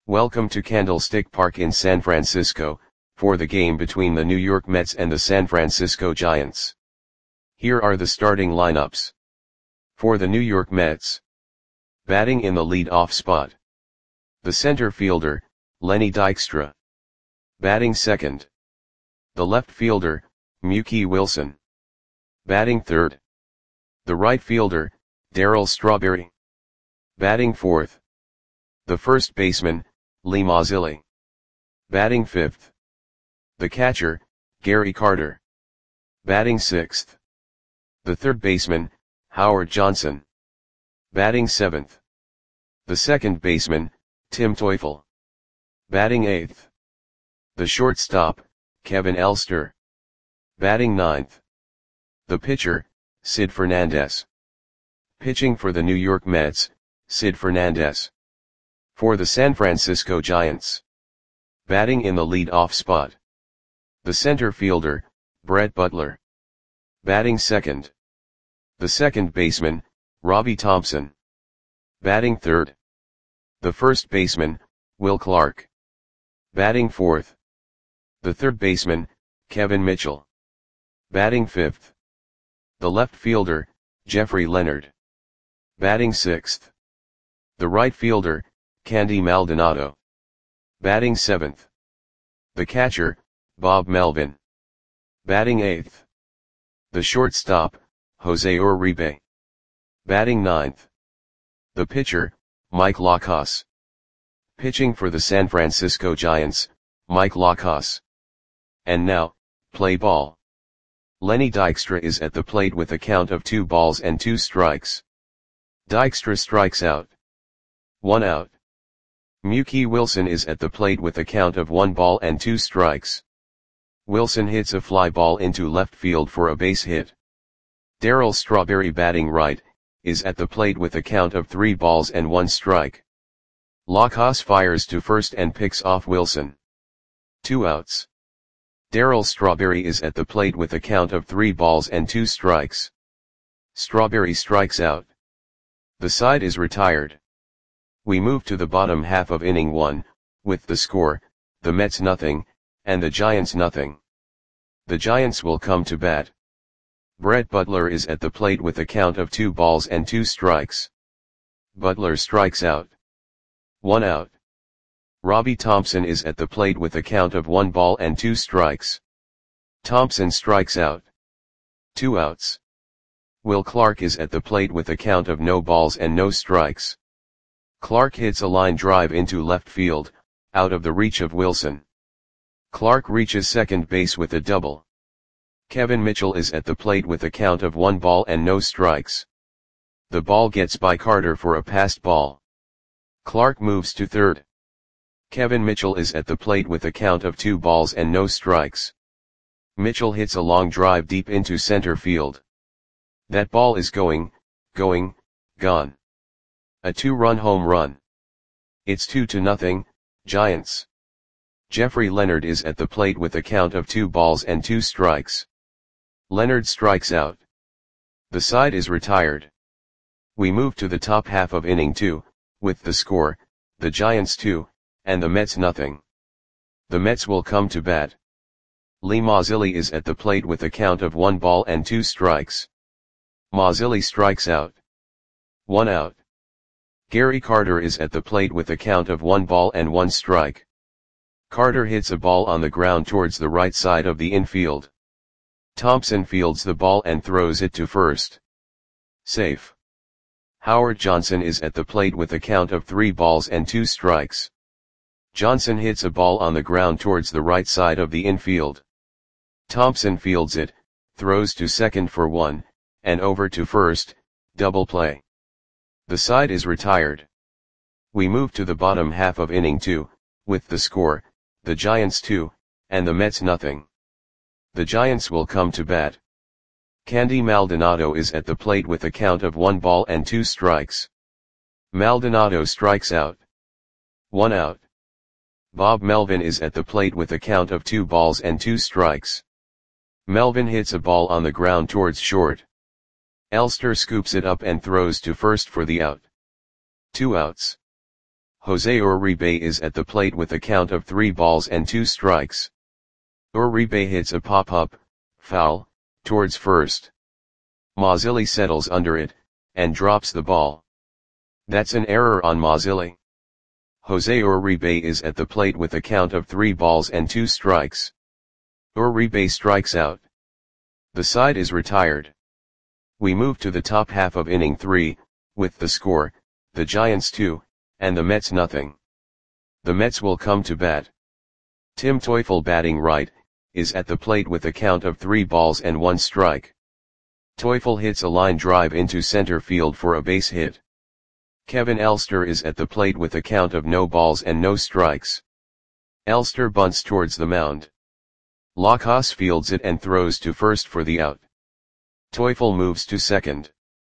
Welcome to Candlestick Park in San Francisco, for the game between the New York Mets and the San Francisco Giants. Here are the starting lineups. For the New York Mets. Batting in the lead-off spot. The center fielder, Lenny Dykstra. Batting second. The left fielder, Mookie Wilson. Batting third. The right fielder, Darryl Strawberry. Batting fourth. The first baseman, Lee Mazzilli. Batting fifth. The catcher, Gary Carter. Batting sixth. The third baseman, Howard Johnson. Batting seventh. The second baseman, Tim Teufel. Batting eighth. The shortstop, Kevin Elster. Batting ninth. The pitcher, Sid Fernandez. Pitching for the New York Mets, Sid Fernandez. For the San Francisco Giants. Batting in the lead-off spot. The center fielder, Brett Butler. Batting second. The second baseman, Robbie Thompson. Batting third. The first baseman, Will Clark. Batting fourth. The third baseman, Kevin Mitchell. Batting fifth. The left fielder, Jeffrey Leonard. Batting sixth. The right fielder, Candy Maldonado. Batting seventh. The catcher, Bob Melvin. Batting eighth. The shortstop, Jose Uribe. Batting ninth. The pitcher, Mike Lacos. Pitching for the San Francisco Giants, Mike Lacos. And now, play ball. Lenny Dykstra is at the plate with a count of 2 balls and 2 strikes. Dykstra strikes out. 1 out. Mookie Wilson is at the plate with a count of 1 ball and 2 strikes. Wilson hits a fly ball into left field for a base hit. Darryl Strawberry, batting right, is at the plate with a count of 3 balls and 1 strike. Lacos fires to first and picks off Wilson. 2 outs. Darryl Strawberry is at the plate with a count of 3 balls and 2 strikes. Strawberry strikes out. The side is retired. We move to the bottom half of inning 1, with the score, the Mets nothing, and the Giants nothing. The Giants will come to bat. Brett Butler is at the plate with a count of 2 balls and 2 strikes. Butler strikes out. 1 out. Robbie Thompson is at the plate with a count of 1 ball and 2 strikes. Thompson strikes out. 2 outs. Will Clark is at the plate with a count of no balls and no strikes. Clark hits a line drive into left field, out of the reach of Wilson. Clark reaches second base with a double. Kevin Mitchell is at the plate with a count of 1 ball and no strikes. The ball gets by Carter for a passed ball. Clark moves to third. Kevin Mitchell is at the plate with a count of 2 balls and no strikes. Mitchell hits a long drive deep into center field. That ball is gone. A 2-run home run. It's 2-0, Giants. Jeffrey Leonard is at the plate with a count of 2 balls and 2 strikes. Leonard strikes out. The side is retired. We move to the top half of inning 2, with the score, the Giants 2, and the Mets nothing. The Mets will come to bat. Lee Mazzilli is at the plate with a count of 1 ball and 2 strikes. Mazzilli strikes out. 1 out. Gary Carter is at the plate with a count of 1 ball and 1 strike. Carter hits a ball on the ground towards the right side of the infield. Thompson fields the ball and throws it to first. Safe. Howard Johnson is at the plate with a count of 3 balls and 2 strikes. Johnson hits a ball on the ground towards the right side of the infield. Thompson fields it, throws to second for 1, and over to first, double play. The side is retired. We move to the bottom half of inning 2, with the score, the Giants 2, and the Mets nothing. The Giants will come to bat. Candy Maldonado is at the plate with a count of 1 ball and 2 strikes. Maldonado strikes out. 1 out. Bob Melvin is at the plate with a count of 2 balls and 2 strikes. Melvin hits a ball on the ground towards short. Elster scoops it up and throws to first for the out. 2 outs. Jose Uribe is at the plate with a count of 3 balls and 2 strikes. Uribe hits a pop-up, foul, towards first. Mazzilli settles under it, and drops the ball. That's an error on Mazzilli. Jose Uribe is at the plate with a count of 3 balls and 2 strikes. Uribe strikes out. The side is retired. We move to the top half of inning 3, with the score, the Giants 2, and the Mets nothing. The Mets will come to bat. Tim Teufel, batting right, is at the plate with a count of 3 balls and 1 strike. Teufel hits a line drive into center field for a base hit. Kevin Elster is at the plate with a count of no balls and no strikes. Elster bunts towards the mound. Lacrosse fields it and throws to first for the out. Teufel moves to second.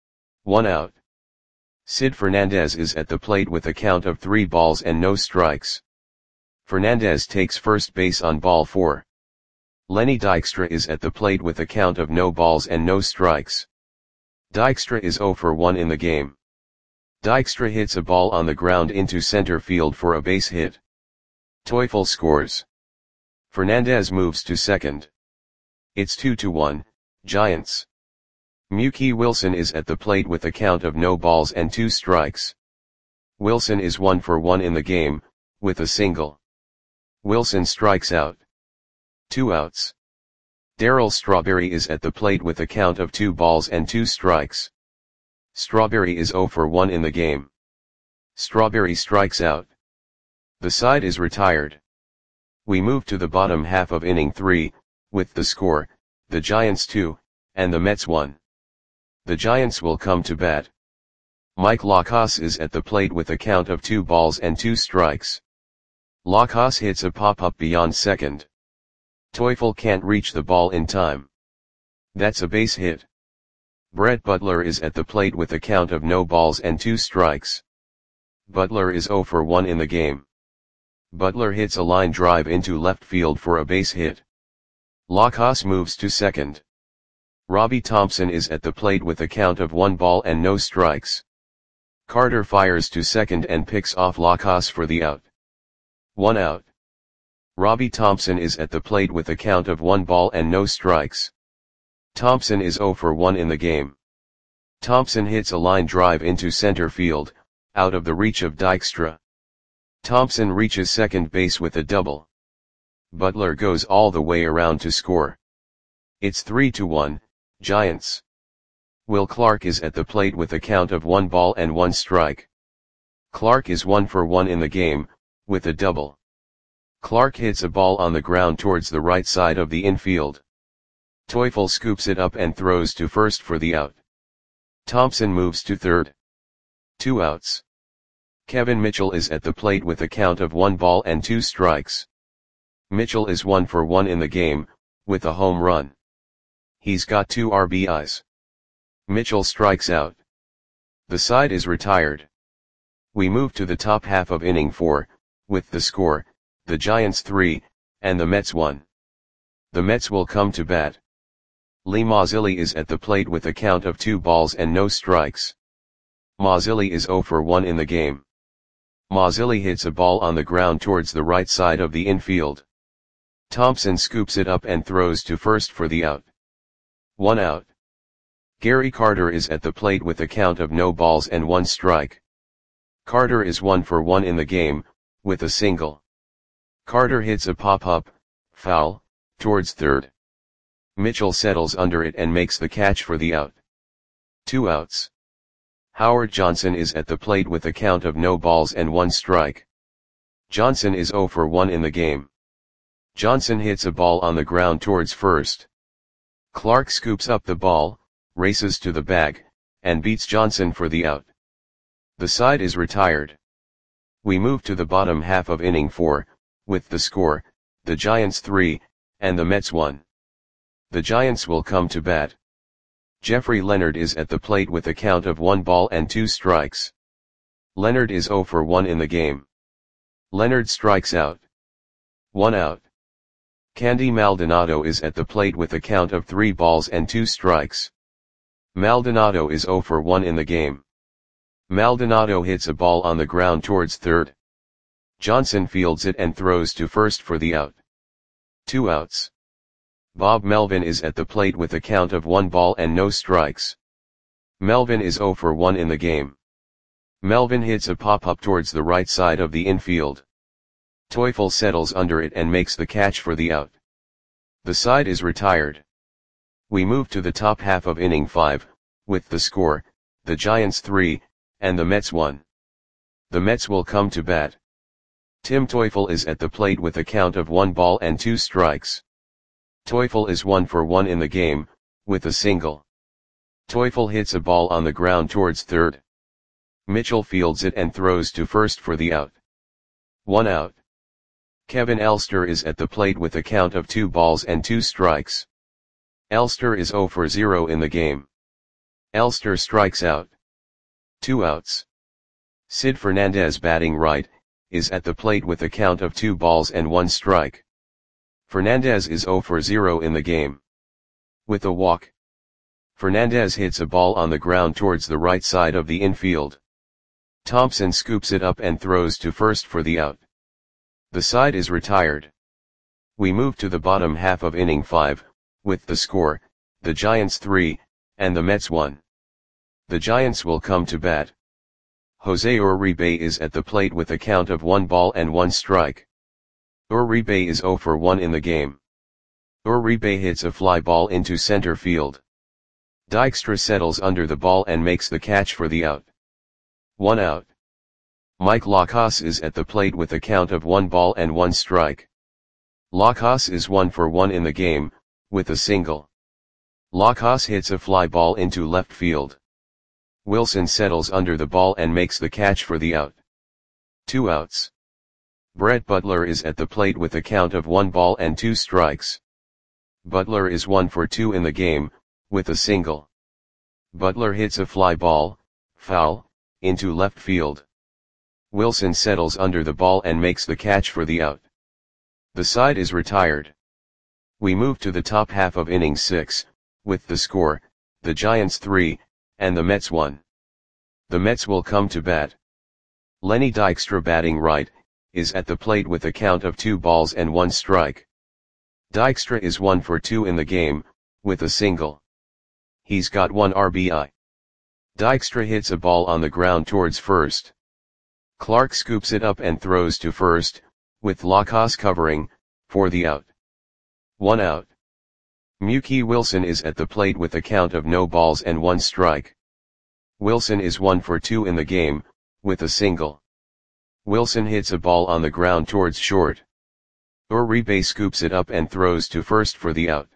1 out. Sid Fernandez is at the plate with a count of 3 balls and no strikes. Fernandez takes first base on ball 4. Lenny Dykstra is at the plate with a count of no balls and no strikes. Dykstra is 0 for 1 in the game. Dykstra hits a ball on the ground into center field for a base hit. Teufel scores. Fernandez moves to second. It's 2-1, Giants. Mookie Wilson is at the plate with a count of no balls and 2 strikes. Wilson is 1 for 1 in the game, with a single. Wilson strikes out. 2 outs. Darryl Strawberry is at the plate with a count of 2 balls and 2 strikes. Strawberry is 0 for 1 in the game. Strawberry strikes out. The side is retired. We move to the bottom half of inning 3, with the score, the Giants 2, and the Mets 1. The Giants will come to bat. Mike Lacrosse is at the plate with a count of 2 balls and 2 strikes. Lacrosse hits a pop-up beyond second. Teufel can't reach the ball in time. That's a base hit. Brett Butler is at the plate with a count of no balls and 2 strikes. Butler is 0 for 1 in the game. Butler hits a line drive into left field for a base hit. Lacrosse moves to second. Robbie Thompson is at the plate with a count of 1 ball and no strikes. Carter fires to second and picks off Lacrosse for the out. 1 out. Robbie Thompson is at the plate with a count of 1 ball and no strikes. Thompson is 0 for 1 in the game. Thompson hits a line drive into center field, out of the reach of Dykstra. Thompson reaches second base with a double. Butler goes all the way around to score. It's 3-1, Giants. Will Clark is at the plate with a count of 1 ball and 1 strike. Clark is 1 for 1 in the game, with a double. Clark hits a ball on the ground towards the right side of the infield. Teufel scoops it up and throws to first for the out. Thompson moves to third. 2 outs. Kevin Mitchell is at the plate with a count of 1 ball and 2 strikes. Mitchell is 1 for 1 in the game, with a home run. He's got 2 RBIs. Mitchell strikes out. The side is retired. We move to the top half of inning 4, with the score, the Giants 3, and the Mets 1. The Mets will come to bat. Lee Mazzilli is at the plate with a count of 2 balls and no strikes. Mazzilli is 0 for 1 in the game. Mazzilli hits a ball on the ground towards the right side of the infield. Thompson scoops it up and throws to first for the out. 1 out. Gary Carter is at the plate with a count of no balls and 1 strike. Carter is 1 for 1 in the game, with a single. Carter hits a pop-up, foul, towards third. Mitchell settles under it and makes the catch for the out. 2 outs. Howard Johnson is at the plate with a count of no balls and 1 strike. Johnson is 0 for 1 in the game. Johnson hits a ball on the ground towards first. Clark scoops up the ball, races to the bag, and beats Johnson for the out. The side is retired. We move to the bottom half of inning 4, with the score, the Giants 3, and the Mets 1. The Giants will come to bat. Jeffrey Leonard is at the plate with a count of 1 ball and 2 strikes. Leonard is 0 for 1 in the game. Leonard strikes out. 1 out. Candy Maldonado is at the plate with a count of 3 balls and 2 strikes. Maldonado is 0 for 1 in the game. Maldonado hits a ball on the ground towards third. Johnson fields it and throws to first for the out. 2 outs. Bob Melvin is at the plate with a count of 1 ball and no strikes. Melvin is 0 for 1 in the game. Melvin hits a pop-up towards the right side of the infield. Teufel settles under it and makes the catch for the out. The side is retired. We move to the top half of inning 5, with the score, the Giants 3, and the Mets 1. The Mets will come to bat. Tim Teufel is at the plate with a count of 1 ball and 2 strikes. Teufel is 1 for 1 in the game, with a single. Teufel hits a ball on the ground towards third. Mitchell fields it and throws to first for the out. 1 out. Kevin Elster is at the plate with a count of 2 balls and 2 strikes. Elster is 0 for 0 in the game. Elster strikes out. 2 outs. Sid Fernandez, batting right, is at the plate with a count of 2 balls and 1 strike. Fernandez is 0 for 0 in the game. With a walk, Fernandez hits a ball on the ground towards the right side of the infield. Thompson scoops it up and throws to first for the out. The side is retired. We move to the bottom half of inning 5, with the score, the Giants 3, and the Mets 1. The Giants will come to bat. Jose Uribe is at the plate with a count of 1 ball and 1 strike. Uribe is 0 for 1 in the game. Uribe hits a fly ball into center field. Dykstra settles under the ball and makes the catch for the out. 1 out. Mike Lacas is at the plate with a count of 1 ball and 1 strike. Lacas is 1 for 1 in the game, with a single. Lacas hits a fly ball into left field. Wilson settles under the ball and makes the catch for the out. 2 outs. Brett Butler is at the plate with a count of 1 ball and 2 strikes. Butler is 1 for 2 in the game, with a single. Butler hits a fly ball, foul, into left field. Wilson settles under the ball and makes the catch for the out. The side is retired. We move to the top half of inning 6, with the score, the Giants 3, and the Mets 1. The Mets will come to bat. Lenny Dykstra, batting right, is at the plate with a count of 2 balls and 1 strike. Dykstra is 1 for 2 in the game, with a single. He's got 1 RBI. Dykstra hits a ball on the ground towards first. Clark scoops it up and throws to first, with Lacas covering, for the out. 1 out. Mookie Wilson is at the plate with a count of no balls and 1 strike. Wilson is 1 for 2 in the game, with a single. Wilson hits a ball on the ground towards short. Uribe scoops it up and throws to first for the out.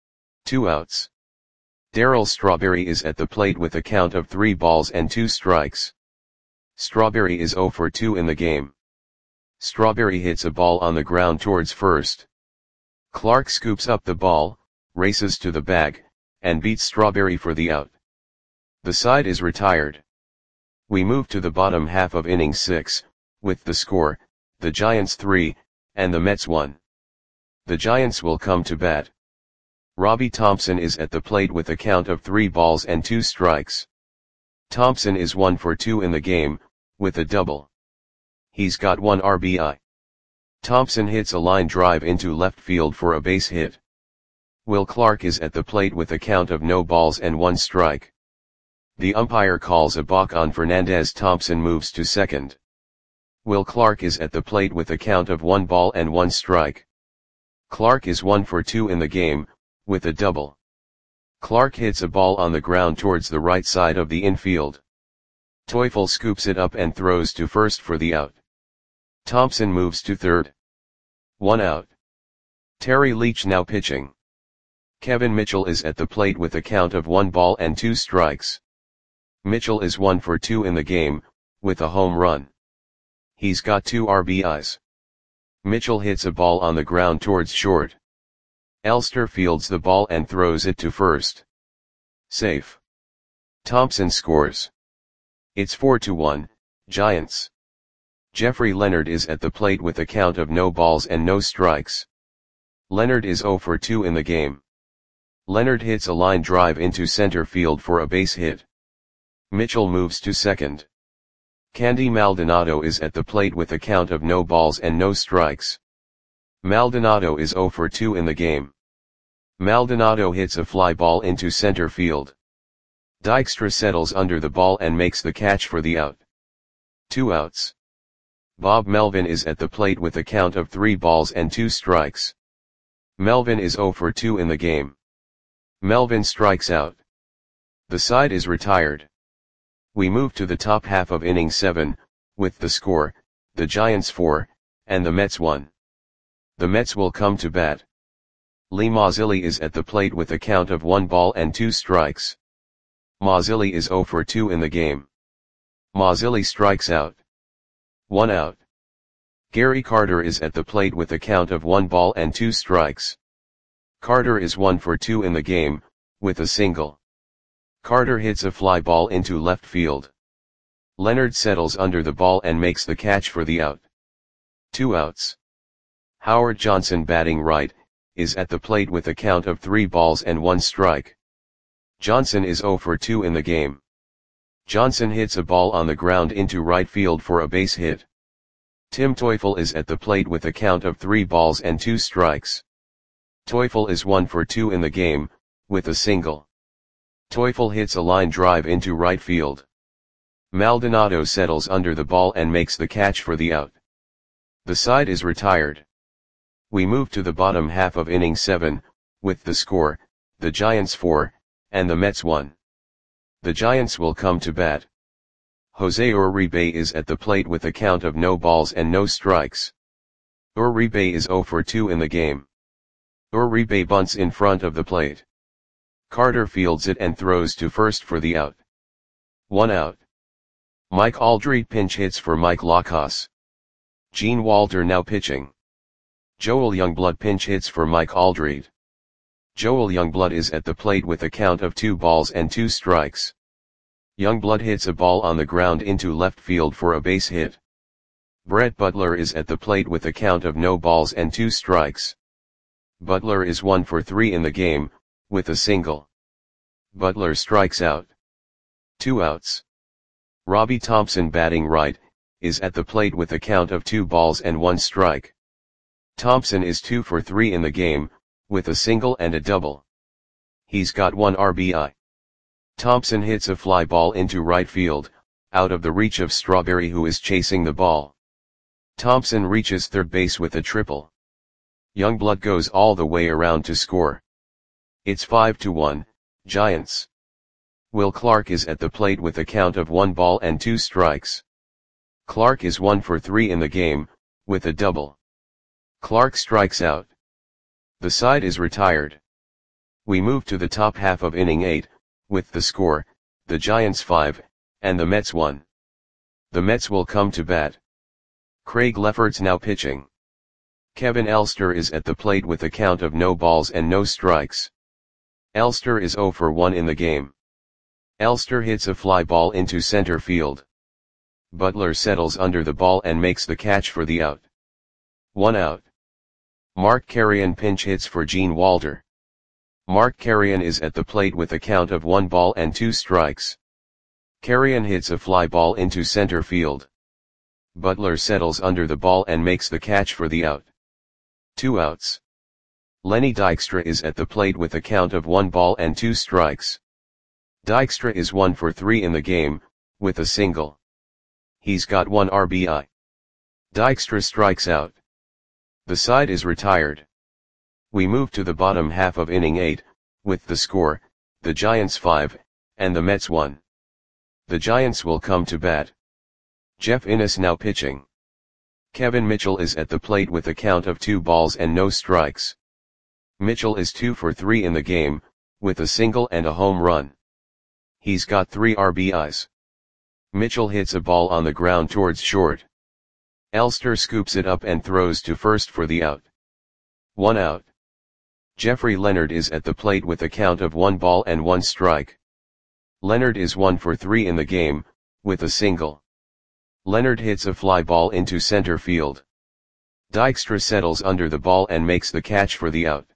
2 outs. Darryl Strawberry is at the plate with a count of 3 balls and 2 strikes. Strawberry is 0 for 2 in the game. Strawberry hits a ball on the ground towards first. Clark scoops up the ball, races to the bag, and beats Strawberry for the out. The side is retired. We move to the bottom half of inning 6, with the score, the Giants 3, and the Mets 1. The Giants will come to bat. Robbie Thompson is at the plate with a count of 3 balls and 2 strikes. Thompson is 1 for 2 in the game, with a double. He's got 1 RBI. Thompson hits a line drive into left field for a base hit. Will Clark is at the plate with a count of no balls and 1 strike. The umpire calls a balk on Fernandez. Thompson moves to second. Will Clark is at the plate with a count of 1 ball and 1 strike. Clark is 1 for 2 in the game, with a double. Clark hits a ball on the ground towards the right side of the infield. Teufel scoops it up and throws to first for the out. Thompson moves to third. 1 out. Terry Leach now pitching. Kevin Mitchell is at the plate with a count of 1 ball and 2 strikes. Mitchell is 1 for 2 in the game, with a home run. He's got 2 RBIs. Mitchell hits a ball on the ground towards short. Elster fields the ball and throws it to first. Safe. Thompson scores. It's 4-1, Giants. Jeffrey Leonard is at the plate with a count of no balls and no strikes. Leonard is 0 for 2 in the game. Leonard hits a line drive into center field for a base hit. Mitchell moves to second. Candy Maldonado is at the plate with a count of no balls and no strikes. Maldonado is 0 for 2 in the game. Maldonado hits a fly ball into center field. Dykstra settles under the ball and makes the catch for the out. 2 outs. Bob Melvin is at the plate with a count of 3 balls and 2 strikes. Melvin is 0 for 2 in the game. Melvin strikes out. The side is retired. We move to the top half of inning 7, with the score, the Giants 4, and the Mets 1. The Mets will come to bat. Lee Mazzilli is at the plate with a count of 1 ball and 2 strikes. Mazzilli is 0 for 2 in the game. Mazzilli strikes out. 1 out. Gary Carter is at the plate with a count of 1 ball and 2 strikes. Carter is 1 for 2 in the game, with a single. Carter hits a fly ball into left field. Leonard settles under the ball and makes the catch for the out. 2 outs. Howard Johnson, batting right, is at the plate with a count of 3 balls and 1 strike. Johnson is 0 for 2 in the game. Johnson hits a ball on the ground into right field for a base hit. Tim Teufel is at the plate with a count of 3 balls and 2 strikes. Teufel is 1 for 2 in the game, with a single. Teufel hits a line drive into right field. Maldonado settles under the ball and makes the catch for the out. The side is retired. We move to the bottom half of inning 7, with the score, the Giants 4, and the Mets 1. The Giants will come to bat. Jose Uribe is at the plate with a count of no balls and no strikes. Uribe is 0 for 2 in the game. Uribe bunts in front of the plate. Carter fields it and throws to first for the out. 1 out. Mike Aldrete pinch hits for Mike Lacas. Gene Walter now pitching. Joel Youngblood pinch hits for Mike Aldrete. Joel Youngblood is at the plate with a count of 2 balls and 2 strikes. Youngblood hits a ball on the ground into left field for a base hit. Brett Butler is at the plate with a count of no balls and 2 strikes. Butler is 1 for 3 in the game, with a single. Butler strikes out. 2 outs. Robbie Thompson, batting right, is at the plate with a count of 2 balls and 1 strike. Thompson is 2 for 3 in the game, with a single and a double. He's got 1 RBI. Thompson hits a fly ball into right field, out of the reach of Strawberry, who is chasing the ball. Thompson reaches third base with a triple. Youngblood goes all the way around to score. It's 5-1, Giants. Will Clark is at the plate with a count of 1 ball and 2 strikes. Clark is 1 for 3 in the game, with a double. Clark strikes out. The side is retired. We move to the top half of inning 8, with the score, the Giants 5, and the Mets 1. The Mets will come to bat. Craig Lefferts now pitching. Kevin Elster is at the plate with a count of no balls and no strikes. Elster is 0 for 1 in the game. Elster hits a fly ball into center field. Butler settles under the ball and makes the catch for the out. 1 out. Mark Carrion pinch hits for Gene Walter. Mark Carrion is at the plate with a count of 1 ball and 2 strikes. Carrion hits a fly ball into center field. Butler settles under the ball and makes the catch for the out. 2 outs. Lenny Dykstra is at the plate with a count of 1 ball and 2 strikes. Dykstra is 1 for 3 in the game, with a single. He's got 1 RBI. Dykstra strikes out. The side is retired. We move to the bottom half of inning 8, with the score, the Giants 5, and the Mets 1. The Giants will come to bat. Jeff Innes now pitching. Kevin Mitchell is at the plate with a count of 2 balls and no strikes. Mitchell is 2 for 3 in the game, with a single and a home run. He's got 3 RBIs. Mitchell hits a ball on the ground towards short. Elster scoops it up and throws to first for the out. 1 out. Jeffrey Leonard is at the plate with a count of 1 ball and 1 strike. Leonard is 1 for 3 in the game, with a single. Leonard hits a fly ball into center field. Dykstra settles under the ball and makes the catch for the out.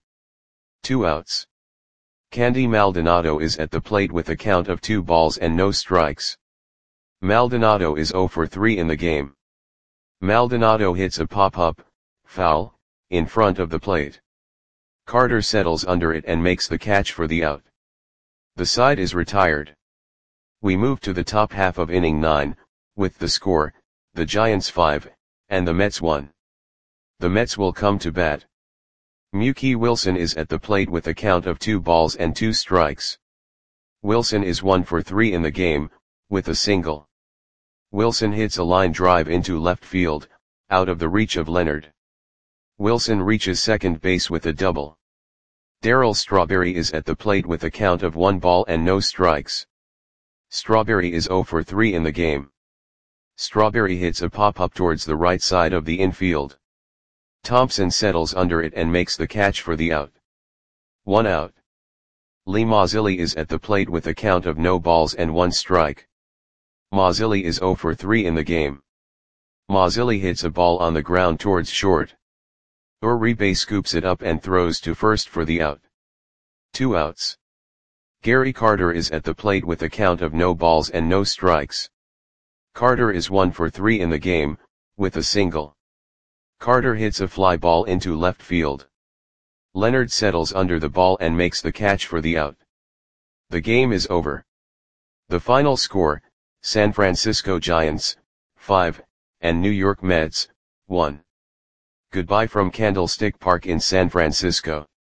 2 outs. Candy Maldonado is at the plate with a count of 2 balls and no strikes. Maldonado is 0 for 3 in the game. Maldonado hits a pop-up, foul, in front of the plate. Carter settles under it and makes the catch for the out. The side is retired. We move to the top half of inning 9, with the score, the Giants 5, and the Mets 1. The Mets will come to bat. Mookie Wilson is at the plate with a count of 2 balls and 2 strikes. Wilson is 1 for 3 in the game, with a single. Wilson hits a line drive into left field, out of the reach of Leonard. Wilson reaches second base with a double. Darryl Strawberry is at the plate with a count of 1 ball and no strikes. Strawberry is 0 for 3 in the game. Strawberry hits a pop-up towards the right side of the infield. Thompson settles under it and makes the catch for the out. 1 out. Lee Mazzilli is at the plate with a count of no balls and 1 strike. Mazzilli is 0 for 3 in the game. Mazzilli hits a ball on the ground towards short. Uribe scoops it up and throws to first for the out. 2 outs. Gary Carter is at the plate with a count of no balls and no strikes. Carter is 1 for 3 in the game, with a single. Carter hits a fly ball into left field. Leonard settles under the ball and makes the catch for the out. The game is over. The final score, San Francisco Giants, 5, and New York Mets, 1. Goodbye from Candlestick Park in San Francisco.